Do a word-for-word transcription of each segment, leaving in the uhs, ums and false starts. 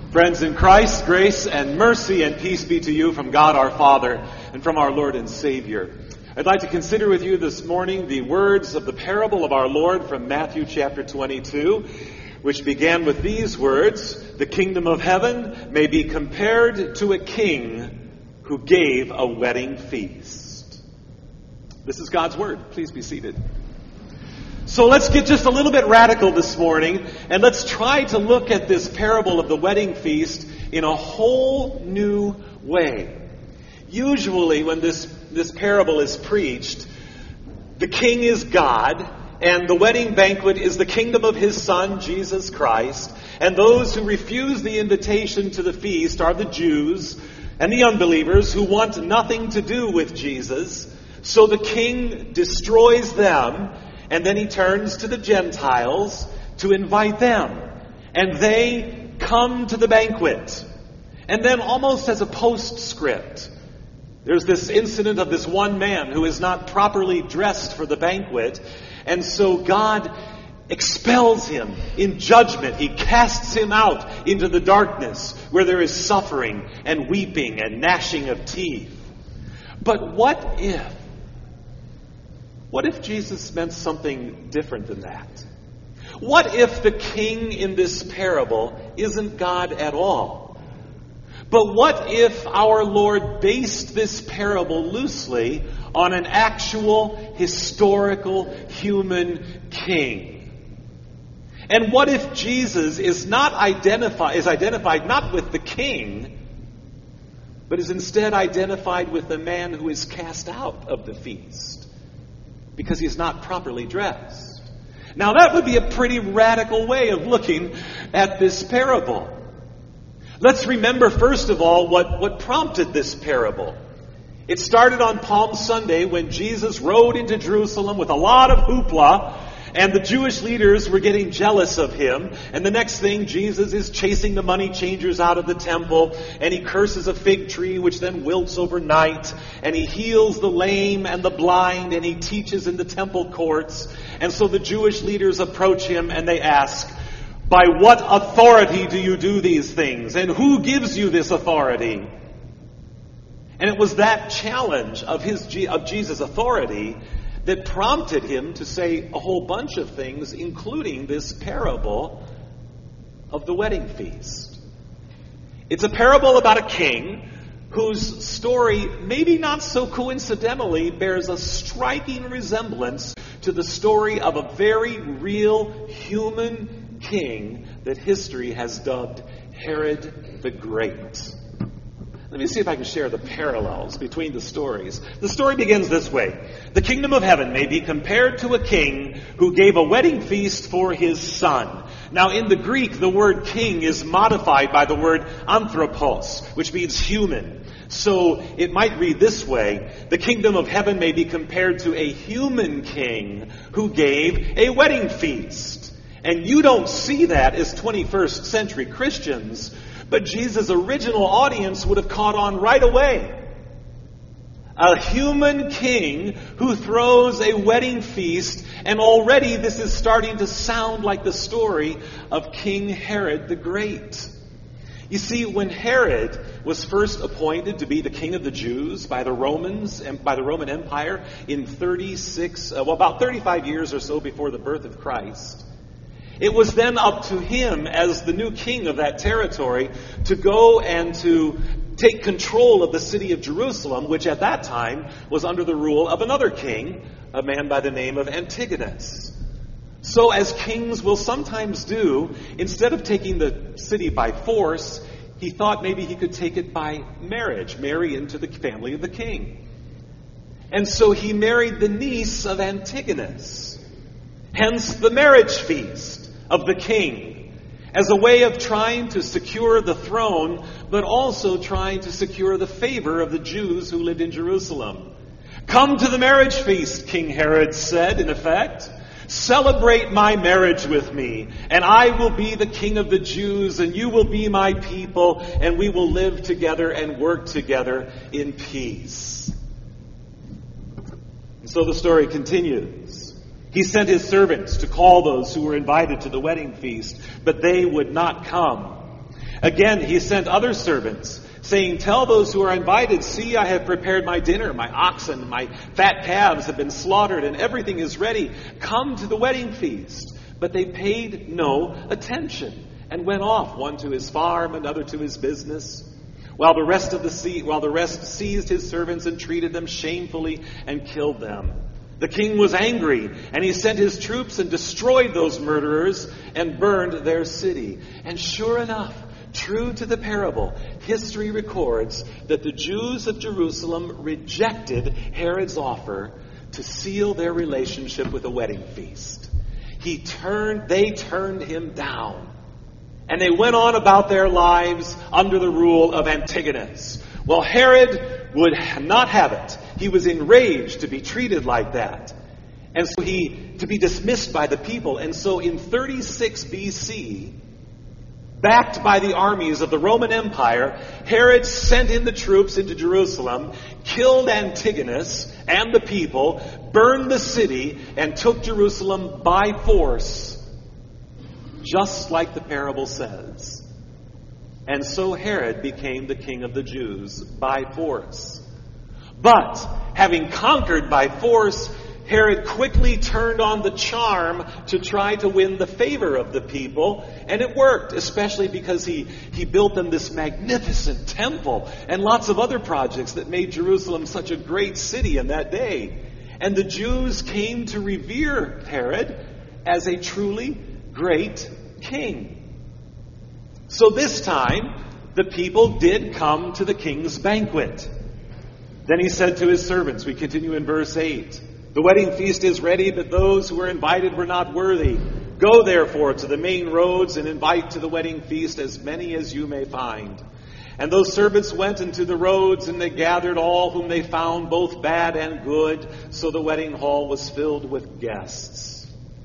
Friends in Christ, grace and mercy and peace be to you from God our Father and from our Lord and Savior. I'd like to consider with you this morning the words of the parable of our Lord from Matthew chapter twenty-two, which began with these words: "The kingdom of heaven may be compared to a king who gave a wedding feast." This is God's word. Please be seated. So let's get just a little bit radical this morning, and let's try to look at this parable of the wedding feast in a whole new way. Usually when this, this parable is preached, the king is God, and the wedding banquet is the kingdom of his Son, Jesus Christ, and those who refuse the invitation to the feast are the Jews and the unbelievers who want nothing to do with Jesus. So the king destroys them, and then he turns to the Gentiles to invite them. And they come to the banquet. And then almost as a postscript, there's this incident of this one man who is not properly dressed for the banquet. And so God expels him in judgment. He casts him out into the darkness where there is suffering and weeping and gnashing of teeth. But what if What if Jesus meant something different than that? What if the king in this parable isn't God at all? But what if our Lord based this parable loosely on an actual, historical, human king? And what if Jesus is not identified, is identified not with the king, but is instead identified with the man who is cast out of the feast because he is not properly dressed? Now that would be a pretty radical way of looking at this parable. Let's remember first of all what, what prompted this parable. It started on Palm Sunday when Jesus rode into Jerusalem with a lot of hoopla, and the Jewish leaders were getting jealous of him. And the next thing, Jesus is chasing the money changers out of the temple, and he curses a fig tree which then wilts overnight, and he heals the lame and the blind, and he teaches in the temple courts. And so the Jewish leaders approach him and they ask, "By what authority do you do these things? And who gives you this authority?" And it was that challenge of his of Jesus' authority that prompted him to say a whole bunch of things, including this parable of the wedding feast. It's a parable about a king whose story, maybe not so coincidentally, bears a striking resemblance to the story of a very real human king that history has dubbed Herod the Great. Let me see if I can share the parallels between the stories. The story begins this way. The kingdom of heaven may be compared to a king who gave a wedding feast for his son. Now in the Greek, the word king is modified by the word anthropos, which means human. So it might read this way: the kingdom of heaven may be compared to a human king who gave a wedding feast. And you don't see that as twenty-first century Christians, but Jesus' original audience would have caught on right away. A human king who throws a wedding feast, and already this is starting to sound like the story of King Herod the Great. You see, when Herod was first appointed to be the king of the Jews by the Romans and by the Roman Empire in thirty-six, uh, well, about thirty-five years or so before the birth of Christ, it was then up to him as the new king of that territory to go and to take control of the city of Jerusalem, which at that time was under the rule of another king, a man by the name of Antigonus. So as kings will sometimes do, instead of taking the city by force, he thought maybe he could take it by marriage, marry into the family of the king. And so he married the niece of Antigonus, hence the marriage feast of the king, as a way of trying to secure the throne, but also trying to secure the favor of the Jews who lived in Jerusalem. "Come to the marriage feast," King Herod said, in effect. "Celebrate my marriage with me, and I will be the king of the Jews, and you will be my people, and we will live together and work together in peace." And so the story continues. He sent his servants to call those who were invited to the wedding feast, but they would not come. Again, he sent other servants, saying, "Tell those who are invited, see, I have prepared my dinner. My oxen, my fat calves have been slaughtered, and everything is ready. Come to the wedding feast." But they paid no attention and went off, one to his farm, another to his business, while the rest of the sea, while the rest seized his servants and treated them shamefully and killed them. The king was angry, and he sent his troops and destroyed those murderers and burned their city. And sure enough, true to the parable, history records that the Jews of Jerusalem rejected Herod's offer to seal their relationship with a wedding feast. He turned, they turned him down. And they went on about their lives under the rule of Antigonus. Well, Herod would not have it. He was enraged to be treated like that. And so he, to be dismissed by the people. And so in thirty-six B C, backed by the armies of the Roman Empire, Herod sent in the troops into Jerusalem, killed Antigonus and the people, burned the city, and took Jerusalem by force, just like the parable says. And so Herod became the king of the Jews by force. But, having conquered by force, Herod quickly turned on the charm to try to win the favor of the people, and it worked, especially because he, he built them this magnificent temple and lots of other projects that made Jerusalem such a great city in that day. And the Jews came to revere Herod as a truly great king. So this time, the people did come to the king's banquet. Then he said to his servants, we continue in verse eight, "The wedding feast is ready, but those who were invited were not worthy. Go therefore to the main roads and invite to the wedding feast as many as you may find." And those servants went into the roads, and they gathered all whom they found, both bad and good. So the wedding hall was filled with guests.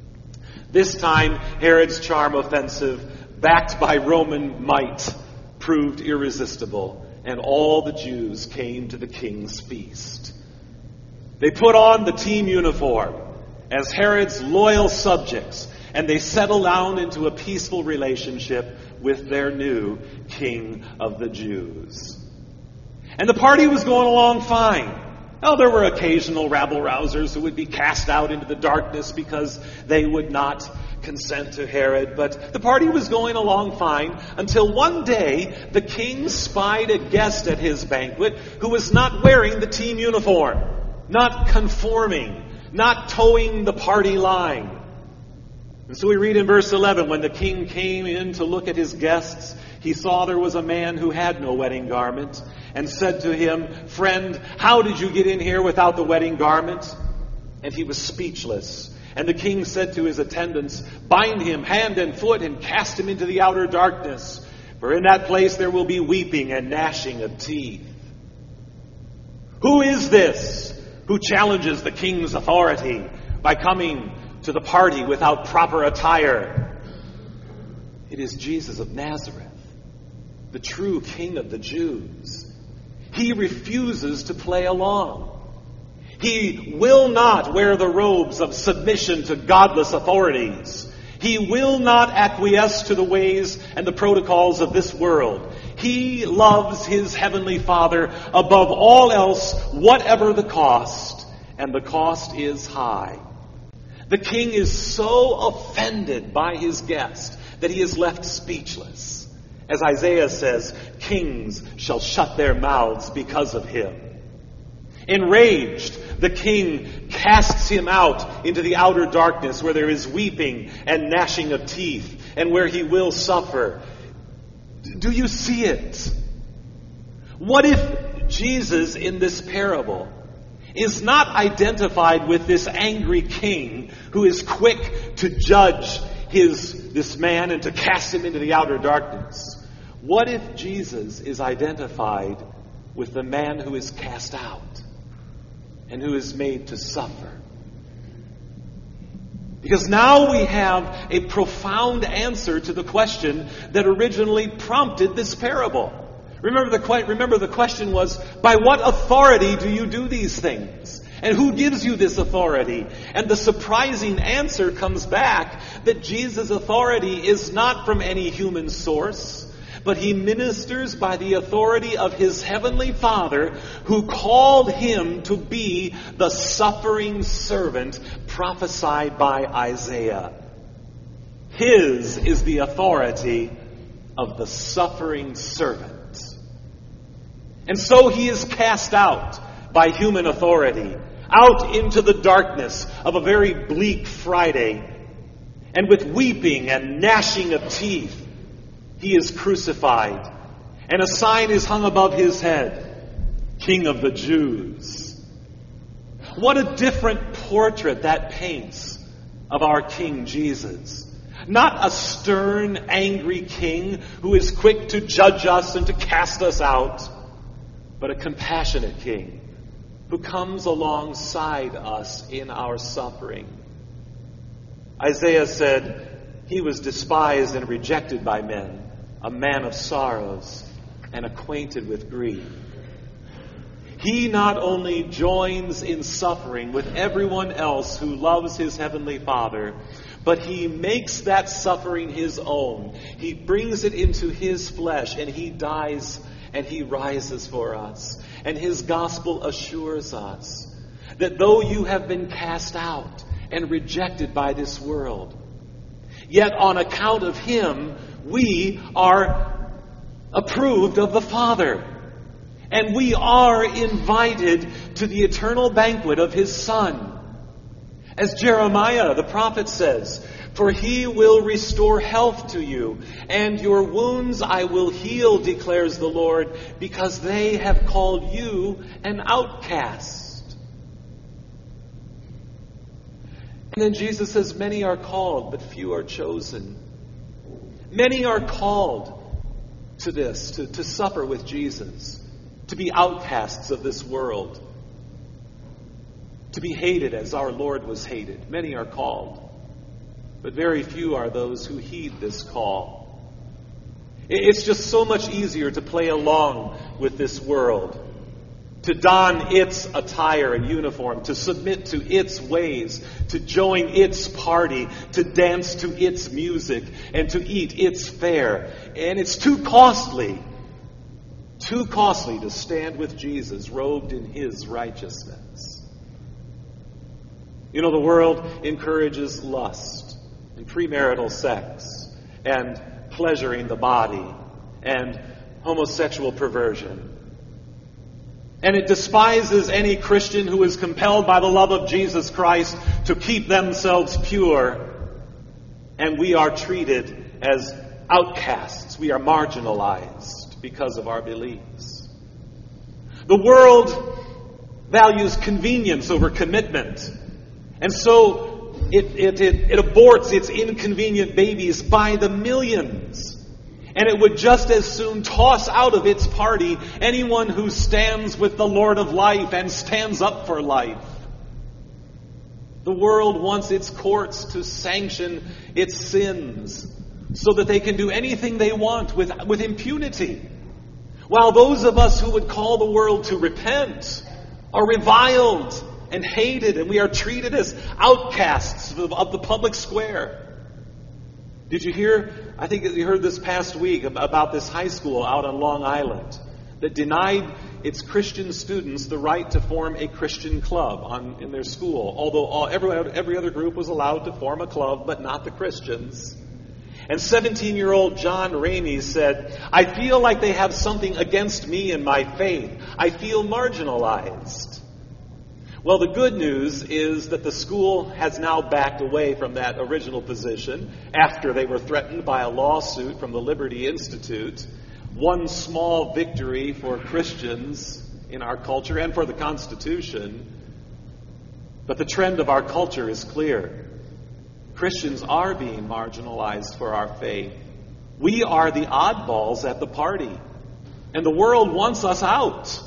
This time, Herod's charm offensive, backed by Roman might, proved irresistible, and all the Jews came to the king's feast. They put on the team uniform as Herod's loyal subjects, and they settled down into a peaceful relationship with their new king of the Jews. And the party was going along fine. Oh, there were occasional rabble-rousers who would be cast out into the darkness because they would not consent to Herod, but the party was going along fine until one day the king spied a guest at his banquet who was not wearing the team uniform, not conforming, not towing the party line. And so we read in verse eleven, when the king came in to look at his guests, he saw there was a man who had no wedding garment, and said to him, "Friend, how did you get in here without the wedding garment?" And he was speechless. And the king said to his attendants, "Bind him hand and foot and cast him into the outer darkness, for in that place there will be weeping and gnashing of teeth." Who is this who challenges the king's authority by coming to the party without proper attire? It is Jesus of Nazareth, the true King of the Jews. He refuses to play along. He will not wear the robes of submission to godless authorities. He will not acquiesce to the ways and the protocols of this world. He loves his heavenly Father above all else, whatever the cost, and the cost is high. The king is so offended by his guest that he is left speechless. As Isaiah says, kings shall shut their mouths because of him. Enraged, the king casts him out into the outer darkness where there is weeping and gnashing of teeth and where he will suffer. Do you see it? What if Jesus in this parable is not identified with this angry king who is quick to judge his this man and to cast him into the outer darkness? What if Jesus is identified with the man who is cast out and who is made to suffer? Because now we have a profound answer to the question that originally prompted this parable. Remember the, remember the question was, by what authority do you do these things? And who gives you this authority? And the surprising answer comes back that Jesus' authority is not from any human source, but he ministers by the authority of his heavenly Father, who called him to be the suffering servant prophesied by Isaiah. His is the authority of the suffering servant. And so he is cast out by human authority, out into the darkness of a very bleak Friday. And with weeping and gnashing of teeth, he is crucified. And a sign is hung above his head, King of the Jews. What a different portrait that paints of our King Jesus. Not a stern, angry king who is quick to judge us and to cast us out, but a compassionate king who comes alongside us in our suffering. Isaiah said, he was despised and rejected by men, a man of sorrows and acquainted with grief. He not only joins in suffering with everyone else who loves his heavenly Father, but he makes that suffering his own. He brings it into his flesh, and he dies and he rises for us. And his gospel assures us that though you have been cast out and rejected by this world, yet on account of him, we are approved of the Father. And we are invited to the eternal banquet of his Son. As Jeremiah the prophet says, for he will restore health to you, and your wounds I will heal, declares the Lord, because they have called you an outcast. And then Jesus says, many are called, but few are chosen. Many are called to this, to, to suffer with Jesus, to be outcasts of this world, to be hated as our Lord was hated. Many are called, but very few are those who heed this call. It's just so much easier to play along with this world, to don its attire and uniform, to submit to its ways, to join its party, to dance to its music, and to eat its fare. And it's too costly, too costly to stand with Jesus robed in his righteousness. You know, the world encourages lust and premarital sex and pleasuring the body and homosexual perversion. And it despises any Christian who is compelled by the love of Jesus Christ to keep themselves pure. And we are treated as outcasts. We are marginalized because of our beliefs. The world values convenience over commitment. And so it, it, it, it aborts its inconvenient babies by the millions. And it would just as soon toss out of its party anyone who stands with the Lord of life and stands up for life. The world wants its courts to sanction its sins so that they can do anything they want with, with impunity. While those of us who would call the world to repent are reviled and hated, and we are treated as outcasts of, of the public square. Did you hear, I think you heard this past week about this high school out on Long Island that denied its Christian students the right to form a Christian club on, in their school, although all, every, every other group was allowed to form a club, but not the Christians. And seventeen-year-old John Ramey said, I feel like they have something against me and my faith. I feel marginalized. Well, the good news is that the school has now backed away from that original position after they were threatened by a lawsuit from the Liberty Institute. One small victory for Christians in our culture and for the Constitution. But the trend of our culture is clear. Christians are being marginalized for our faith. We are the oddballs at the party, and the world wants us out.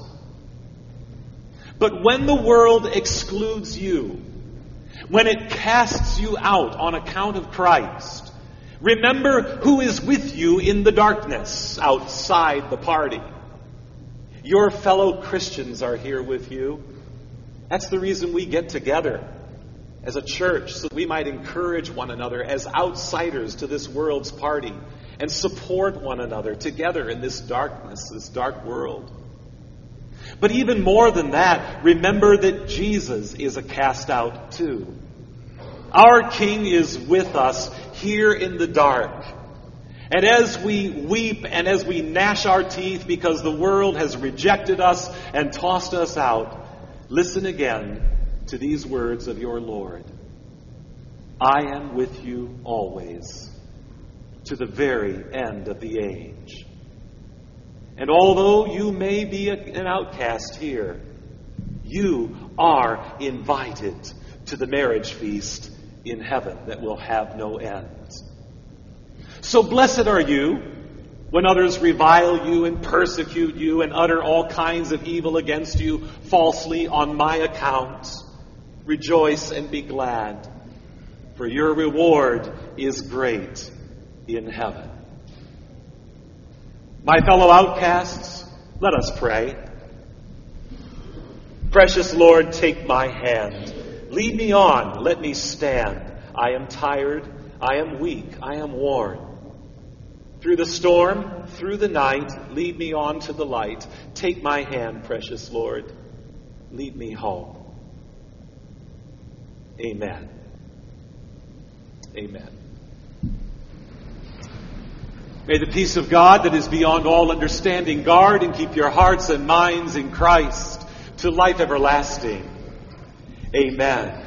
But when the world excludes you, when it casts you out on account of Christ, remember who is with you in the darkness outside the party. Your fellow Christians are here with you. That's the reason we get together as a church, so that we might encourage one another as outsiders to this world's party and support one another together in this darkness, this dark world. But even more than that, remember that Jesus is a cast out too. Our King is with us here in the dark. And as we weep and as we gnash our teeth because the world has rejected us and tossed us out, listen again to these words of your Lord. I am with you always, to the very end of the age. And although you may be an outcast here, you are invited to the marriage feast in heaven that will have no end. So blessed are you when others revile you and persecute you and utter all kinds of evil against you falsely on my account. Rejoice and be glad, for your reward is great in heaven. My fellow outcasts, let us pray. Precious Lord, take my hand. Lead me on, let me stand. I am tired, I am weak, I am worn. Through the storm, through the night, lead me on to the light. Take my hand, precious Lord. Lead me home. Amen. Amen. May the peace of God that is beyond all understanding guard and keep your hearts and minds in Christ to life everlasting. Amen.